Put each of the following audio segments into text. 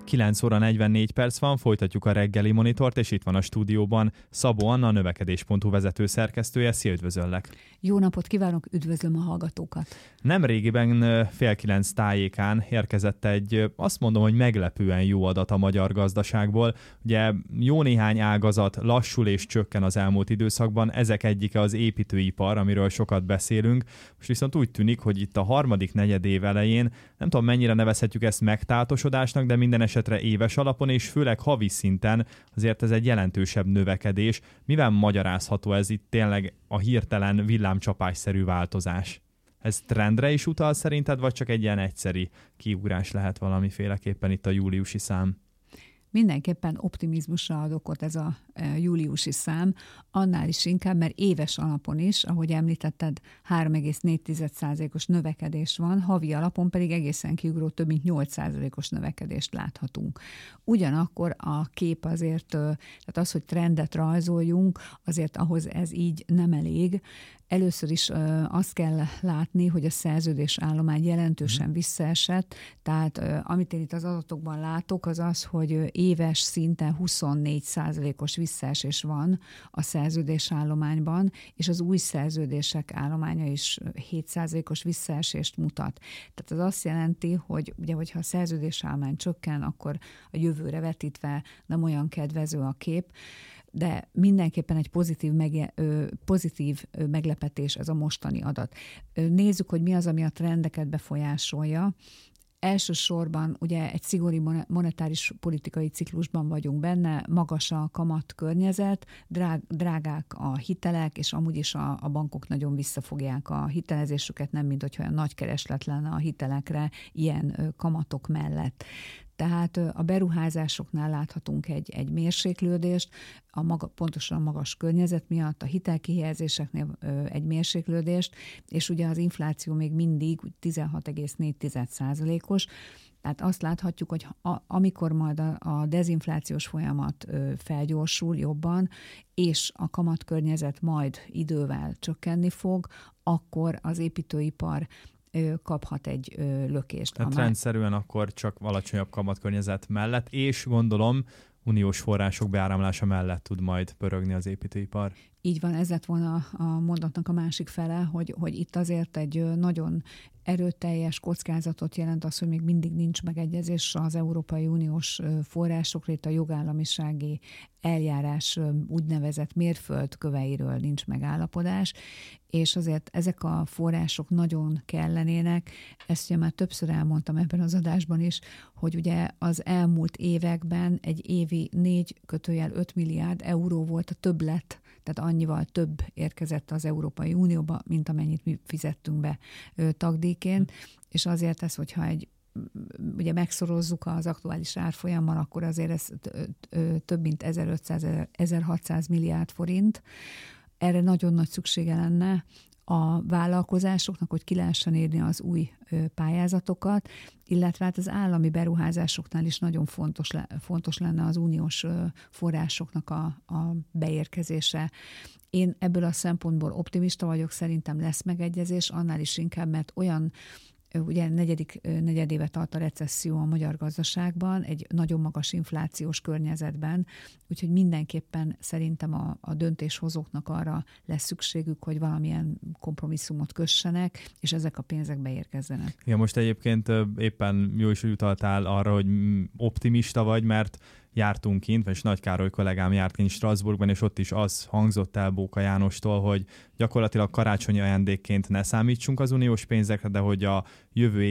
9 óra 44 perc van, folytatjuk a reggeli monitort, és itt van a stúdióban Szabó Anna, a növekedés.hu vezető szerkesztője. Szia, üdvözöllek! Jó napot kívánok, üdvözlöm a hallgatókat! Nemrégiben 8:30 tájékán érkezett egy, azt mondom, hogy meglepően jó adat a magyar gazdaságból. Ugye jó néhány ágazat lassul és csökken az elmúlt időszakban, ezek egyike az építőipar, amiről sokat beszélünk. Most viszont úgy tűnik, hogy itt a harmadik negyedév elején, nem tudom mennyire nevezhetjük ezt megtátosodásnak, de minden esetre éves alapon és főleg havi szinten azért ez egy jelentősebb növekedés. Mivel magyarázható ez itt tényleg a hirtelen villámcsapásszerű változás? Ez trendre is utal szerinted, vagy csak egy ilyen egyszeri kiugrás lehet valamiféleképpen itt a júliusi szám? Mindenképpen optimizmusra ad okot ez a júliusi szám, annál is inkább, mert éves alapon is, ahogy említetted, 3,4%-os növekedés van, havi alapon pedig egészen kiugró több mint 8%-os növekedést láthatunk. Ugyanakkor a kép azért, tehát az, hogy trendet rajzoljunk, azért ahhoz ez így nem elég. Először is azt kell látni, hogy a szerződésállomány jelentősen visszaesett, tehát amit én itt az adatokban látok, az az, hogy éves szinten 24%-os visszaesés van a szerződésállományban, és az új szerződések állománya is 7%-os visszaesést mutat. Tehát az azt jelenti, hogy ugye, hogyha a szerződésállomány csökken, akkor a jövőre vetítve nem olyan kedvező a kép, de mindenképpen egy pozitív meglepetés ez a mostani adat. Nézzük, hogy mi az, ami a trendeket befolyásolja. Elsősorban ugye egy szigorú monetáris politikai ciklusban vagyunk benne, magas a kamat környezet, drágák a hitelek, és amúgy is a bankok nagyon visszafogják a hitelezésüket, nem mint hogyha olyan nagy kereslet lenne a hitelekre ilyen kamatok mellett. Tehát a beruházásoknál láthatunk egy mérséklődést, pontosan a magas környezet miatt, a hitelkihelyezéseknél egy mérséklődést, és ugye az infláció még mindig 16,4%-os, tehát azt láthatjuk, hogy amikor majd a dezinflációs folyamat felgyorsul jobban, és a kamatkörnyezet majd idővel csökkenni fog, akkor az építőipar kaphat egy lökést. Tehát rendszerűen akkor csak alacsonyabb kamatkörnyezet mellett, és gondolom uniós források beáramlása mellett tud majd pörögni az építőipar. Így van, ez lett volna a mondatnak a másik fele, hogy itt azért egy nagyon erőteljes kockázatot jelent az, hogy még mindig nincs megegyezés az Európai Uniós forrásokra, itt a jogállamisági eljárás úgynevezett mérföldköveiről nincs megállapodás, és azért ezek a források nagyon kellenének. Ezt ugye már többször elmondtam ebben az adásban is, hogy ugye az elmúlt években egy évi 4-5 milliárd euró volt a többlet, tehát annyival több érkezett az Európai Unióba, mint amennyit mi fizettünk be tagdíjként, és azért ez, hogyha ugye megszorozzuk az aktuális árfolyammal, akkor azért ez több mint 1500-1600 milliárd forint. Erre nagyon nagy szüksége lenne a vállalkozásoknak, hogy ki lehessen érni az új pályázatokat, illetve hát az állami beruházásoknál is nagyon fontos lenne az uniós forrásoknak a beérkezése. Én ebből a szempontból optimista vagyok, szerintem lesz megegyezés, annál is inkább, mert olyan ugye negyedéve tart a recesszió a magyar gazdaságban, egy nagyon magas inflációs környezetben, úgyhogy mindenképpen szerintem a döntéshozóknak arra lesz szükségük, hogy valamilyen kompromisszumot kössenek, és ezek a pénzek beérkezzenek. Ja, most egyébként éppen jó is utaltál arra, hogy optimista vagy, mert jártunk kint, és Nagy Károly kollégám járt kint Strasbourgban, és ott is az hangzott el Bóka Jánostól, hogy gyakorlatilag karácsonyi ajándékként ne számítsunk az uniós pénzekre, de hogy a jövő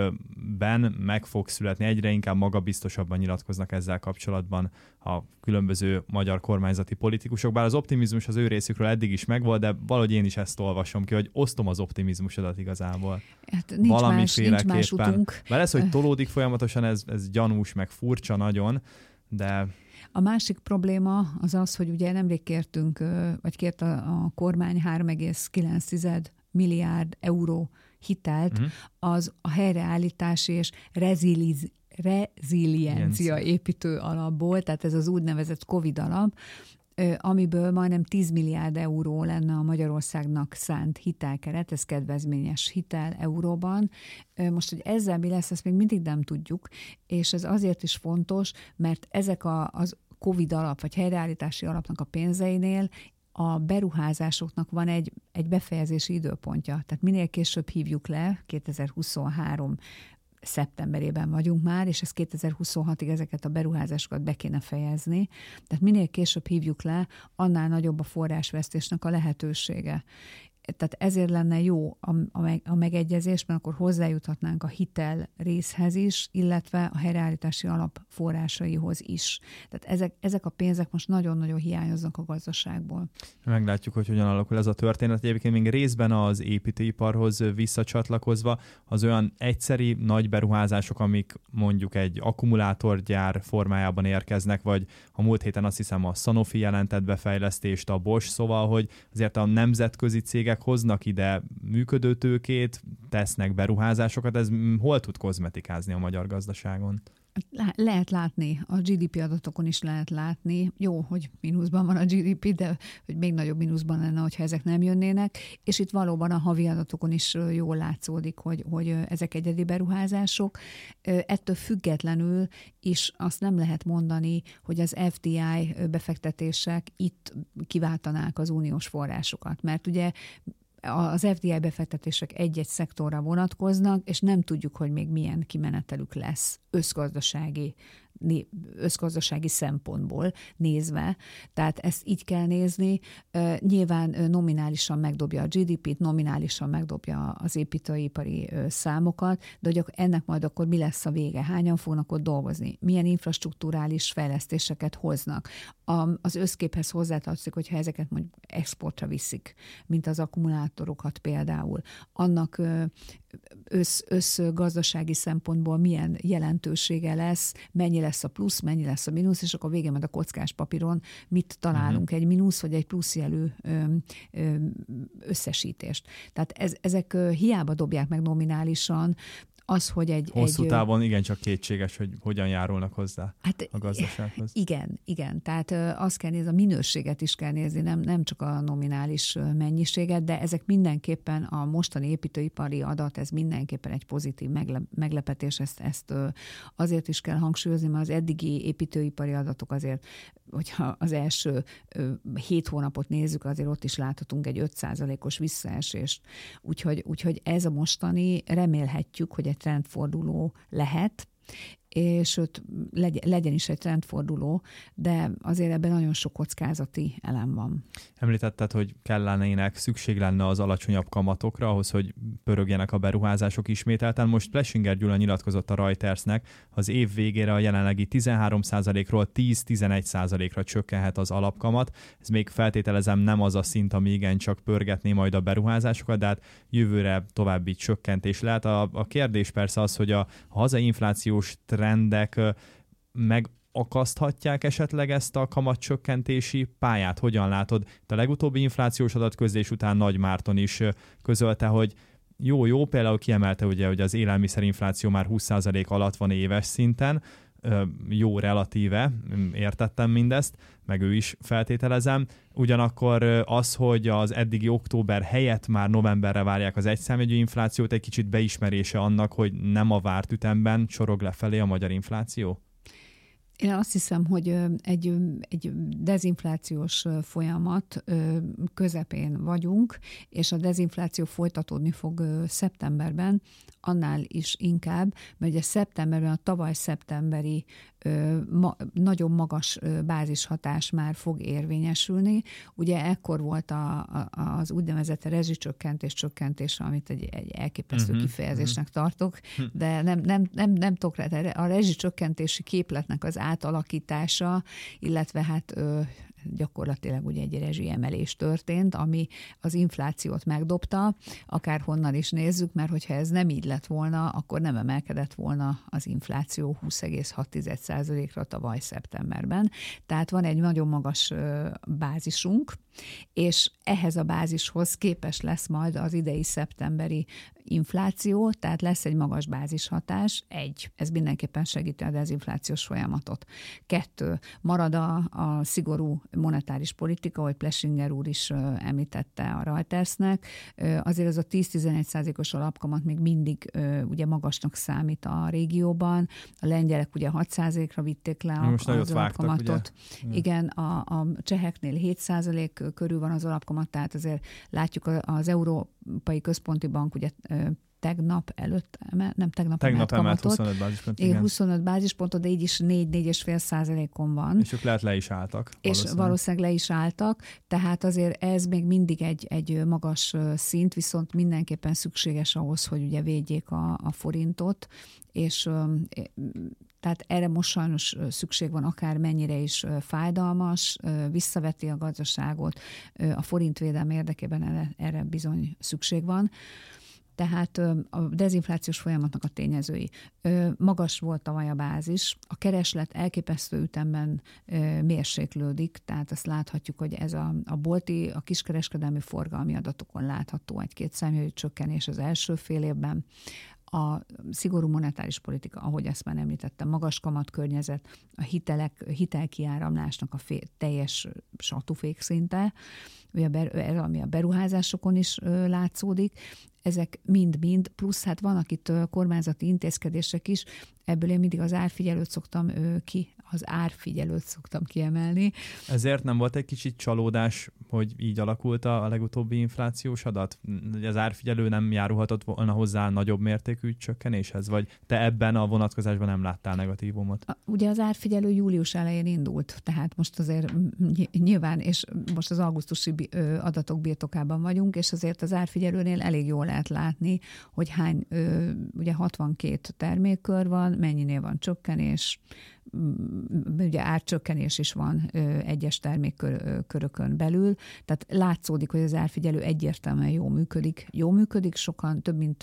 évben meg fog születni. Egyre inkább magabiztosabban nyilatkoznak ezzel kapcsolatban a különböző magyar kormányzati politikusok, bár az optimizmus az ő részükről eddig is megvolt, de valahogy én is ezt olvasom ki, hogy osztom az optimizmusodat igazából. Hát nincs más utunk. Bár ez, hogy tolódik folyamatosan, ez gyanús, meg furcsa nagyon, de... A másik probléma az az, hogy ugye nemrég kért a kormány 3,9 milliárd euró hitelt, az a helyreállítási és reziliencia építő alapból, tehát ez az úgynevezett Covid alap, amiből majdnem 10 milliárd euró lenne a Magyarországnak szánt hitelkeret, ez kedvezményes hitel euróban. Most, hogy ezzel mi lesz, ezt még mindig nem tudjuk, és ez azért is fontos, mert ezek az Covid alap, vagy helyreállítási alapnak a pénzeinél a beruházásoknak van egy befejezési időpontja. Tehát minél később hívjuk le, 2023 szeptemberében vagyunk már, és ez 2026-ig ezeket a beruházásokat be kéne fejezni. Tehát minél később hívjuk le, annál nagyobb a forrásvesztésnek a lehetősége. Tehát ezért lenne jó a megegyezés, mert akkor hozzájuthatnánk a hitel részhez is, illetve a helyreállítási alap forrásaihoz is. Tehát ezek a pénzek most nagyon-nagyon hiányoznak a gazdaságból. Meglátjuk, hogy hogyan alakul ez a történet. Egyébként még részben az építőiparhoz visszacsatlakozva az olyan egyszeri nagy beruházások, amik mondjuk egy akkumulátorgyár formájában érkeznek, vagy a múlt héten azt hiszem a Sanofi jelentett befejlesztést, a Bosch, szóval, hogy azért a nemzetközi cégek hoznak ide működőtőkét, tesznek beruházásokat, ez hol tud kozmetikázni a magyar gazdaságon? Lehet látni, a GDP adatokon is lehet látni. Jó, hogy mínuszban van a GDP, de hogy még nagyobb mínuszban lenne, hogyha ezek nem jönnének. És itt valóban a havi adatokon is jól látszódik, hogy ezek egyedi beruházások. Ettől függetlenül is azt nem lehet mondani, hogy az FDI befektetések itt kiváltanák az uniós forrásokat. Mert ugye az FDI befektetések egy-egy szektorra vonatkoznak, és nem tudjuk, hogy még milyen kimenetelük lesz összgazdasági szempontból nézve. Tehát ezt így kell nézni. Nyilván nominálisan megdobja a GDP-t, nominálisan megdobja az építőipari számokat, de hogy ennek majd akkor mi lesz a vége? Hányan fognak ott dolgozni? Milyen infrastrukturális fejlesztéseket hoznak? Az összképhez hozzátartozik, hogyha ezeket mondjuk exportra viszik, mint az akkumulátorokat például. Annak összgazdasági szempontból milyen jelentősége lesz, mennyi lesz a plusz, mennyi lesz a mínusz, és akkor végén majd a kockás papíron mit találunk, egy mínusz vagy egy plusz jelű összesítést. Tehát ezek hiába dobják meg nominálisan, az, hogy hosszú távon igencsak kétséges, hogy hogyan járulnak hozzá a gazdasághoz. Igen. Tehát azt kell nézni, a minőséget is kell nézni, nem csak a nominális mennyiséget, de ezek mindenképpen a mostani építőipari adat, ez mindenképpen egy pozitív meglepetés, ezt azért is kell hangsúlyozni, mert az eddigi építőipari adatok azért, hogyha az első 7 hónapot nézzük, azért ott is láthatunk egy 5%-os visszaesést. Úgyhogy ez a mostani, remélhetjük, hogy egy trendforduló lehet, és legyen is egy trendforduló, de azért ebben nagyon sok kockázati elem van. Említetted, hogy szükség lenne az alacsonyabb kamatokra, ahhoz, hogy pörögjenek a beruházások ismételten. Most Plesinger Gyula nyilatkozott a Reutersnek, az év végére a jelenlegi 13%-ról 10-11%-ra csökkenhet az alapkamat. Ez még feltételezem nem az a szint, ami igencsak pörgetné majd a beruházásokat, de hát jövőre további csökkentés lehet. A kérdés persze az, hogy a hazai inflációs trendek megakaszthatják esetleg ezt a kamatcsökkentési pályát? Hogyan látod? A legutóbbi inflációs adatközlés után Nagy Márton is közölte, hogy jó, például kiemelte ugye, hogy az élelmiszerinfláció már 20% alatt van éves szinten, jó relatíve, értettem mindezt, meg ő is feltételezem. Ugyanakkor az, hogy az eddigi október helyett már novemberre várják az egyszámjegyű inflációt, egy kicsit beismerése annak, hogy nem a várt ütemben csorog lefelé a magyar infláció? Én azt hiszem, hogy egy dezinflációs folyamat közepén vagyunk, és a dezinfláció folytatódni fog szeptemberben, annál is inkább, mert ugye szeptemberben a tavaly szeptemberi nagyon magas bázishatás már fog érvényesülni. Ugye ekkor volt az úgynevezett rezsicsökkentés, amit egy elképesztő kifejezésnek tartok, de nem tudok rá, a rezsicsökkentési képletnek az átalakítása, illetve hát gyakorlatilag ugye egy rezsiemelés történt, ami az inflációt megdobta, akárhonnan is nézzük, mert hogyha ez nem így lett volna, akkor nem emelkedett volna az infláció 20,6%-ra tavaly szeptemberben. Tehát van egy nagyon magas bázisunk, és ehhez a bázishoz képes lesz majd az idei szeptemberi infláció, tehát lesz egy magas bázishatás, ez mindenképpen segíti a dezinflációs folyamatot. 2, marad a szigorú monetáris politika, ahogy Plessinger úr is említette a Reutersnek. Azért az a 10-11%-os alapkamat még mindig ugye magasnak számít a régióban. A lengyelek ugye 6%-ra vitték le az alapkamatot. Igen, a cseheknél 7% körül van az alapkamat, tehát azért látjuk az Európai Központi Bank ugye tegnap emelt 25 bázispontot. Igen. 25 bázispontot, de így is 4-4,5%-on van. És ők lehet le is álltak. És valószínűleg le is álltak, tehát azért ez még mindig egy magas szint, viszont mindenképpen szükséges ahhoz, hogy ugye védjék a forintot, és tehát erre most sajnos szükség van, akár mennyire is fájdalmas, visszaveti a gazdaságot, a forint védelme érdekében erre bizony szükség van. Tehát a dezinflációs folyamatnak a tényezői. Magas volt tavaly a bázis, a kereslet elképesztő ütemben mérséklődik, tehát azt láthatjuk, hogy ez a bolti, a kiskereskedelmi forgalmi adatokon látható egy 2 számjegyű csökkenés az első fél évben. A szigorú monetáris politika, ahogy ezt már említettem, magas kamatkörnyezet, a hitelkiáramlásnak a teljes satúfék szinte, ami a beruházásokon is látszódik, ezek mind-mind, plusz hát vannak itt kormányzati intézkedések is, ebből én mindig az árfigyelőt szoktam kiemelni. Ezért nem volt egy kicsit csalódás, hogy így alakult a legutóbbi inflációs adat? Az árfigyelő nem járulhatott volna hozzá nagyobb mértékű csökkenéshez? Vagy te ebben a vonatkozásban nem láttál negatívumot? Ugye az árfigyelő július elején indult, tehát most azért nyilván, és most az augusztusi adatok birtokában vagyunk, és azért az árfigyelőnél elég jól lehet látni, hogy ugye 62 termékkör van, mennyinél van csökkenés, ugye árcsökkenés is van egyes termékkörökön belül, tehát látszódik, hogy az árfigyelő egyértelműen jól működik, sokan több mint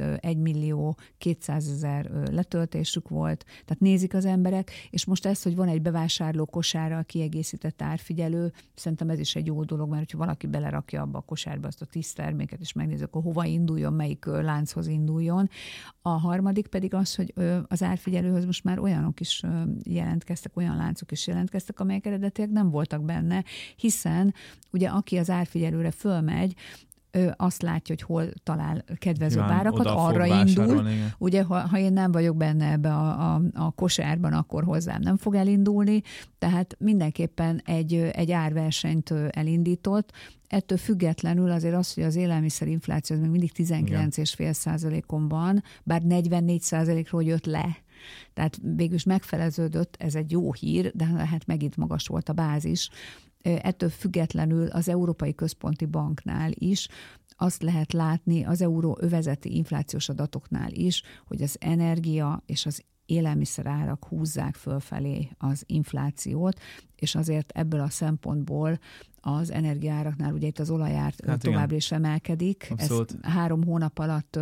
1.200.000 letöltésük volt, tehát nézik az emberek, és most ez, hogy van egy bevásárló kosárral kiegészített árfigyelő, szerintem ez is egy jó dolog, mert hogyha valaki belerakja abba a kosárba azt a 10 terméket, és megnézi, akkor hova induljon, melyik lánchoz induljon. A harmadik pedig az, hogy az árfigyelőhöz most már olyanok is jelentkeztek, olyan láncok is jelentkeztek, amelyek eredetileg nem voltak benne, hiszen ugye aki az árfigyelőre fölmegy, azt látja, hogy hol talál kedvező árakat, arra indul. Ugye, ha én nem vagyok benne ebbe a kosárban, akkor hozzám nem fog elindulni, tehát mindenképpen egy árversenyt elindított. Ettől függetlenül azért az, hogy az élelmiszerinfláció még mindig 19,5%-on van, bár 44%-ról jött le. Tehát végülis megfeleződött, ez egy jó hír, de hát megint magas volt a bázis. Ettől függetlenül az Európai Központi Banknál is azt lehet látni, az euróövezeti inflációs adatoknál is, hogy az energia és az élelmiszerárak húzzák fölfelé az inflációt, és azért ebből a szempontból az energiaáraknál, ugye itt az olajár továbbra is emelkedik. Abszolút. Ez 3 hónap alatt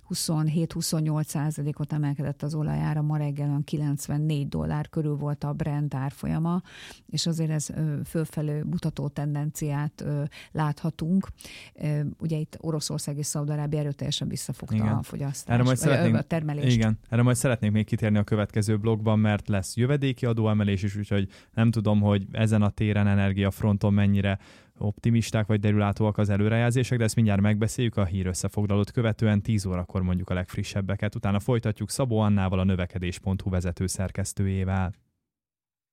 27-28%-ot emelkedett az olajára, ma reggel $94 körül volt a Brent árfolyama, és azért ez fölfelé mutató tendenciát láthatunk. Ugye itt Oroszország és Szaúd-Arábia erőteljesen visszafogta a fogyasztást, a termelést. Igen, erre majd szeretnék még kitérni a következő blogban, mert lesz jövedéki adóemelés is, úgyhogy nem tudom, hogy ezen a téren energiafronton mennyire optimisták vagy derülátóak az előrejelzések, de ezt mindjárt megbeszéljük a hír összefoglalót követően 10 órakor mondjuk a legfrissebbeket. Utána folytatjuk Szabó Annával, a növekedés.hu vezető szerkesztőjével.